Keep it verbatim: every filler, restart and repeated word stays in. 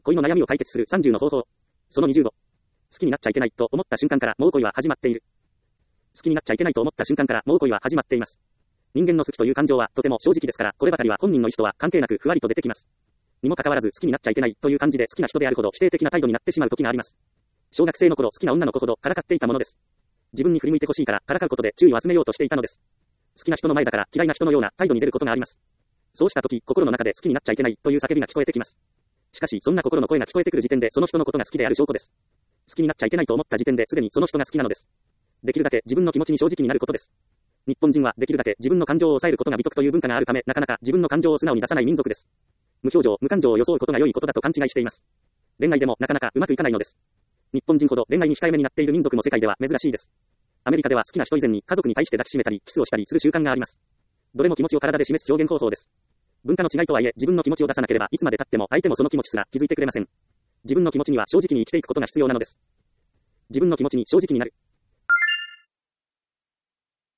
恋の悩みを解決するさんじゅうの方法。そのにじゅうご。好きになっちゃいけないと思った瞬間からもう恋は始まっている。好きになっちゃいけないと思った瞬間からもう恋は始まっています。人間の好きという感情はとても正直ですから、こればかりは本人の意思とは関係なくふわりと出てきます。にもかかわらず好きになっちゃいけないという感じで好きな人であるほど否定的な態度になってしまう時があります。小学生の頃好きな女の子ほどからかっていたものです。自分に振り向いてほしいからからかうことで注意を集めようとしていたのです。好きな人の前だから嫌いな人のような態度に出ることがあります。そうした時、心の中で好きになっちゃいけないという叫びが聞こえてきます。しかし、そんな心の声が聞こえてくる時点でその人のことが好きである証拠です。好きになっちゃいけないと思った時点ですでにその人が好きなのです。できるだけ自分の気持ちに正直になることです。日本人はできるだけ自分の感情を抑えることが美徳という文化があるため、なかなか自分の感情を素直に出さない民族です。無表情、無感情を装うことが良いことだと勘違いしています。恋愛でもなかなかうまくいかないのです。日本人ほど恋愛に控えめになっている民族も世界では珍しいです。アメリカでは好きな人以前に家族に対して抱きしめたりキスをしたりする習慣があります。どれも気持ちを体で示す表現方法です。文化の違いとはいえ自分の気持ちを出さなければいつまで経っても相手もその気持ちすら気づいてくれません。自分の気持ちには正直に生きていくことが必要なのです。自分の気持ちに正直になる。